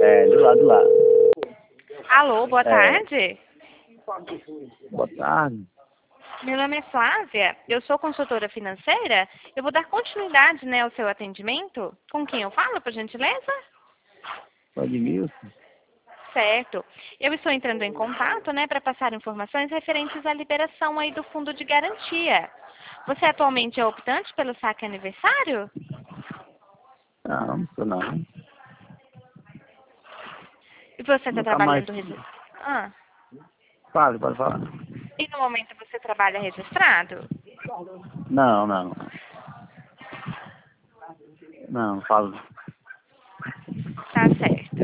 É, do lado lá. Alô, boa É. tarde. Boa tarde. Meu nome é Flávia, eu sou consultora financeira. Eu vou dar continuidade, né, ao seu atendimento. Com quem eu falo, por gentileza? Pode Milson? Certo. Eu estou entrando em contato, né, para passar informações referentes à liberação aí do fundo de garantia. Você atualmente é optante pelo saque aniversário? Não, não sou não. E você está Nunca mais. trabalhando... Ah. Fale, pode falar. E no momento você trabalha registrado? Não, não. Não, falo. Tá certo.